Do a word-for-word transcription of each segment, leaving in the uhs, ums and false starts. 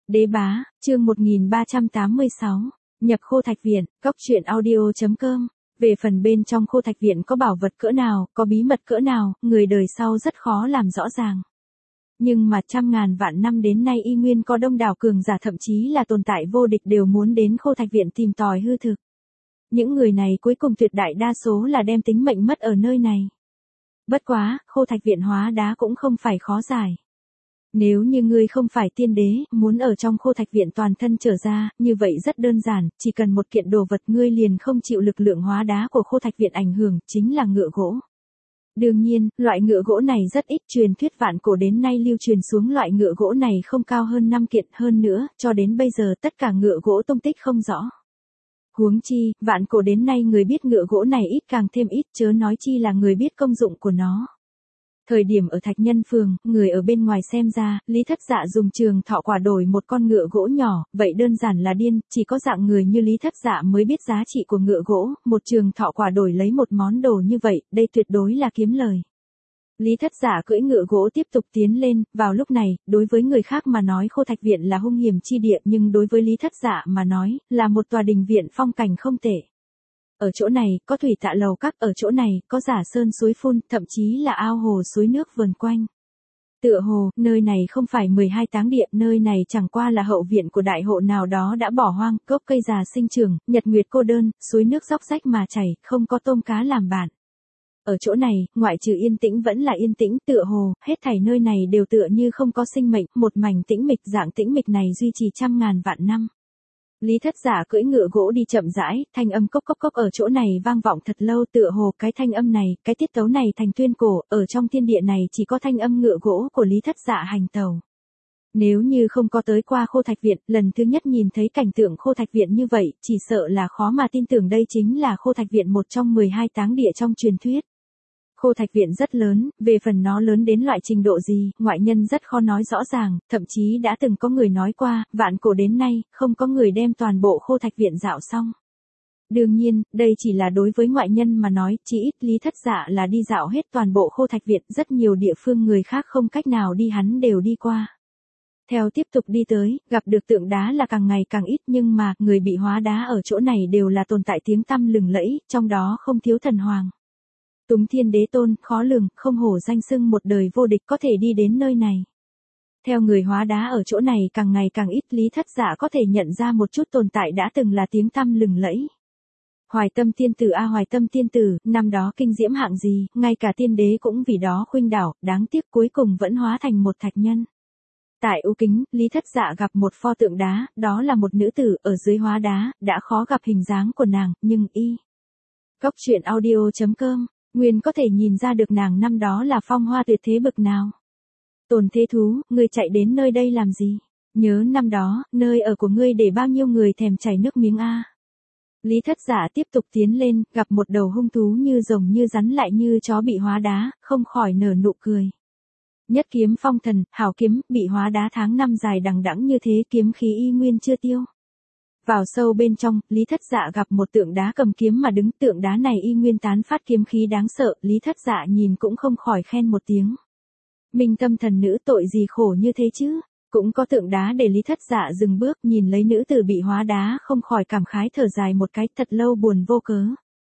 Đế bá, chương một nghìn ba trăm tám mươi sáu, nhập khô thạch viện, cốc truyện audio chấm com. Về phần bên trong khô thạch viện có bảo vật cỡ nào, có bí mật cỡ nào, người đời sau rất khó làm rõ ràng. Nhưng mà trăm ngàn vạn năm đến nay y nguyên có đông đảo cường giả thậm chí là tồn tại vô địch đều muốn đến khô thạch viện tìm tòi hư thực. Những người này cuối cùng tuyệt đại đa số là đem tính mệnh mất ở nơi này. Bất quá, khô thạch viện hóa đá cũng không phải khó giải. Nếu như ngươi không phải tiên đế, muốn ở trong khô thạch viện toàn thân trở ra, như vậy rất đơn giản, chỉ cần một kiện đồ vật ngươi liền không chịu lực lượng hóa đá của khô thạch viện ảnh hưởng, chính là ngựa gỗ. Đương nhiên, loại ngựa gỗ này rất ít, truyền thuyết vạn cổ đến nay lưu truyền xuống loại ngựa gỗ này không cao hơn năm kiện, hơn nữa, cho đến bây giờ tất cả ngựa gỗ tung tích không rõ. Huống chi, vạn cổ đến nay người biết ngựa gỗ này ít càng thêm ít, chớ nói chi là người biết công dụng của nó. Thời điểm ở Thạch Nhân Phường, người ở bên ngoài xem ra, Lý Thất Dạ dùng trường thọ quả đổi một con ngựa gỗ nhỏ, vậy đơn giản là điên, chỉ có dạng người như Lý Thất Dạ mới biết giá trị của ngựa gỗ, một trường thọ quả đổi lấy một món đồ như vậy, đây tuyệt đối là kiếm lời. Lý Thất Dạ cưỡi ngựa gỗ tiếp tục tiến lên, vào lúc này, đối với người khác mà nói khô thạch viện là hung hiểm chi địa nhưng đối với Lý Thất Dạ mà nói, là một tòa đình viện phong cảnh không tệ. Ở chỗ này, có thủy tạ lầu các, ở chỗ này, có giả sơn suối phun, thậm chí là ao hồ suối nước vần quanh. Tựa hồ, nơi này không phải mười hai táng địa, nơi này chẳng qua là hậu viện của đại hộ nào đó đã bỏ hoang, gốc cây già sinh trưởng, nhật nguyệt cô đơn, suối nước róc rách mà chảy, không có tôm cá làm bạn. Ở chỗ này, ngoại trừ yên tĩnh vẫn là yên tĩnh, tựa hồ, hết thảy nơi này đều tựa như không có sinh mệnh, một mảnh tĩnh mịch, dạng tĩnh mịch này duy trì trăm ngàn vạn năm. Lý Thất Dạ cưỡi ngựa gỗ đi chậm rãi, thanh âm cốc cốc cốc ở chỗ này vang vọng thật lâu, tựa hồ cái thanh âm này, cái tiết tấu này thành tuyên cổ, ở trong thiên địa này chỉ có thanh âm ngựa gỗ của Lý Thất Dạ hành tàu. Nếu như không có tới qua khô thạch viện, lần thứ nhất nhìn thấy cảnh tượng khô thạch viện như vậy, chỉ sợ là khó mà tin tưởng đây chính là khô thạch viện một trong mười hai táng địa trong truyền thuyết. Khô thạch viện rất lớn, về phần nó lớn đến loại trình độ gì, ngoại nhân rất khó nói rõ ràng, thậm chí đã từng có người nói qua, vạn cổ đến nay, không có người đem toàn bộ khô thạch viện dạo xong. Đương nhiên, đây chỉ là đối với ngoại nhân mà nói, chỉ ít Lý Thất Dạ là đi dạo hết toàn bộ khô thạch viện, rất nhiều địa phương người khác không cách nào đi hắn đều đi qua. Theo tiếp tục đi tới, gặp được tượng đá là càng ngày càng ít nhưng mà, người bị hóa đá ở chỗ này đều là tồn tại tiếng tăm lừng lẫy, trong đó không thiếu thần hoàng. Túng Thiên Đế Tôn, khó lường, không hổ danh xưng một đời vô địch có thể đi đến nơi này. Theo người hóa đá ở chỗ này càng ngày càng ít, Lý Thất Dạ có thể nhận ra một chút tồn tại đã từng là tiếng tăm lừng lẫy. Hoài Tâm Tiên Tử a Hoài Tâm Tiên Tử, năm đó kinh diễm hạng gì, ngay cả tiên đế cũng vì đó khuynh đảo, đáng tiếc cuối cùng vẫn hóa thành một thạch nhân. Tại U Kính, Lý Thất Dạ gặp một pho tượng đá, đó là một nữ tử, ở dưới hóa đá, đã khó gặp hình dáng của nàng, nhưng y. Cốc truyện audio chấm com. Nguyên có thể nhìn ra được nàng năm đó là phong hoa tuyệt thế bực nào. Tồn Thế Thú, ngươi chạy đến nơi đây làm gì? Nhớ năm đó, nơi ở của ngươi để bao nhiêu người thèm chảy nước miếng a. Lý Thất Dạ tiếp tục tiến lên, gặp một đầu hung thú như rồng như rắn lại như chó bị hóa đá, không khỏi nở nụ cười. Nhất kiếm phong thần, hảo kiếm, bị hóa đá tháng năm dài đằng đẵng như thế, kiếm khí y nguyên chưa tiêu. Vào sâu bên trong, Lý Thất Dạ gặp một tượng đá cầm kiếm mà đứng, tượng đá này y nguyên tán phát kiếm khí đáng sợ, Lý Thất Dạ nhìn cũng không khỏi khen một tiếng. Minh Tâm thần nữ tội gì khổ như thế chứ? Cũng có tượng đá để Lý Thất Dạ dừng bước, nhìn lấy nữ tử bị hóa đá không khỏi cảm khái thở dài một cái, thật lâu buồn vô cớ.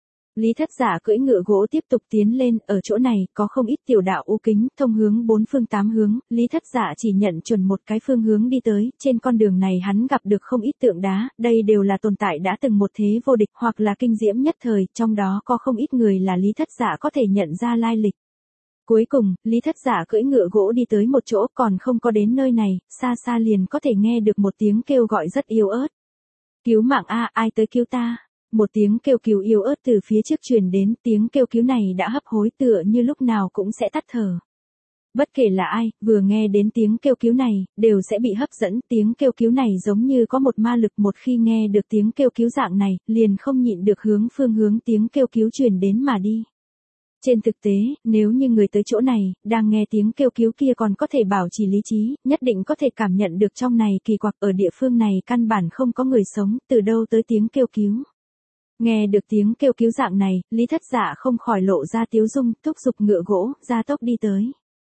Lý Thất Dạ cưỡi ngựa gỗ tiếp tục tiến lên, ở chỗ này, có không ít tiểu đạo U Kính, thông hướng bốn phương tám hướng, Lý Thất Dạ chỉ nhận chuẩn một cái phương hướng đi tới, trên con đường này hắn gặp được không ít tượng đá, đây đều là tồn tại đã từng một thế vô địch, hoặc là kinh diễm nhất thời, trong đó có không ít người là Lý Thất Dạ có thể nhận ra lai lịch. Cuối cùng, Lý Thất Dạ cưỡi ngựa gỗ đi tới một chỗ còn không có đến nơi này, xa xa liền có thể nghe được một tiếng kêu gọi rất yếu ớt. Cứu mạng a, ai tới cứu ta? Một tiếng kêu cứu yếu ớt từ phía trước truyền đến, tiếng kêu cứu này đã hấp hối tựa như lúc nào cũng sẽ tắt thở. Bất kể là ai, vừa nghe đến tiếng kêu cứu này, đều sẽ bị hấp dẫn, tiếng kêu cứu này giống như có một ma lực, một khi nghe được tiếng kêu cứu dạng này, liền không nhịn được hướng phương hướng tiếng kêu cứu truyền đến mà đi. Trên thực tế, nếu như người tới chỗ này, đang nghe tiếng kêu cứu kia còn có thể bảo trì lý trí, nhất định có thể cảm nhận được trong này kỳ quặc, ở địa phương này căn bản không có người sống, từ đâu tới tiếng kêu cứu. Nghe được tiếng kêu cứu dạng này, Lý Thất Dạ không khỏi lộ ra tiếu dung, thúc giục ngựa gỗ, ra tốc đi tới.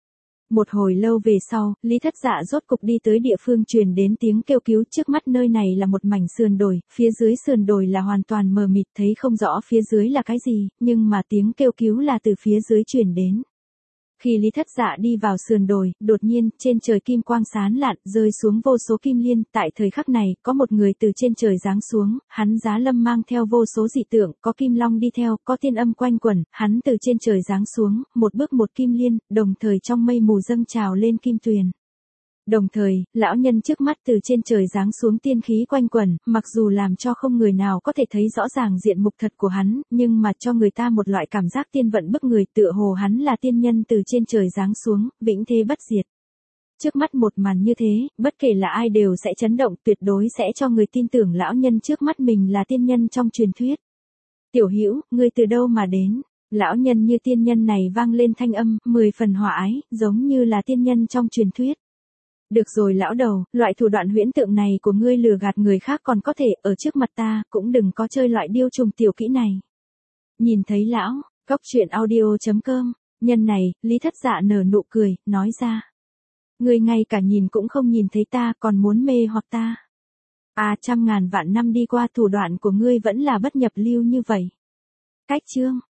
Một hồi lâu về sau, Lý Thất Dạ rốt cục đi tới địa phương truyền đến tiếng kêu cứu, trước mắt nơi này là một mảnh sườn đồi, phía dưới sườn đồi là hoàn toàn mờ mịt, thấy không rõ phía dưới là cái gì, nhưng mà tiếng kêu cứu là từ phía dưới truyền đến. Khi Lý Thất Dạ đi vào sườn đồi, đột nhiên, trên trời kim quang sáng lạn, rơi xuống vô số kim liên, tại thời khắc này, có một người từ trên trời giáng xuống, hắn giá lâm mang theo vô số dị tượng, có kim long đi theo, có tiên âm quanh quẩn, hắn từ trên trời giáng xuống, một bước một kim liên, đồng thời trong mây mù dâng trào lên kim tuyền. Đồng thời, lão nhân trước mắt từ trên trời giáng xuống tiên khí quanh quẩn, mặc dù làm cho không người nào có thể thấy rõ ràng diện mục thật của hắn, nhưng mà cho người ta một loại cảm giác tiên vận bức người, tựa hồ hắn là tiên nhân từ trên trời giáng xuống, vĩnh thế bất diệt. Trước mắt một màn như thế, bất kể là ai đều sẽ chấn động, tuyệt đối sẽ cho người tin tưởng lão nhân trước mắt mình là tiên nhân trong truyền thuyết. Tiểu Hữu, ngươi từ đâu mà đến? Lão nhân như tiên nhân này vang lên thanh âm, mười phần hòa ái, giống như là tiên nhân trong truyền thuyết. Được rồi lão đầu, loại thủ đoạn huyễn tượng này của ngươi lừa gạt người khác còn có thể, ở trước mặt ta, cũng đừng có chơi loại điêu trùng tiểu kỹ này. Nhìn thấy lão, góc truyện audio chấm com, nhân này, Lý Thất Dạ nở nụ cười, nói ra. Ngươi ngay cả nhìn cũng không nhìn thấy ta, còn muốn mê hoặc ta. À, trăm ngàn vạn năm đi qua, thủ đoạn của ngươi vẫn là bất nhập lưu như vậy. Cách chương.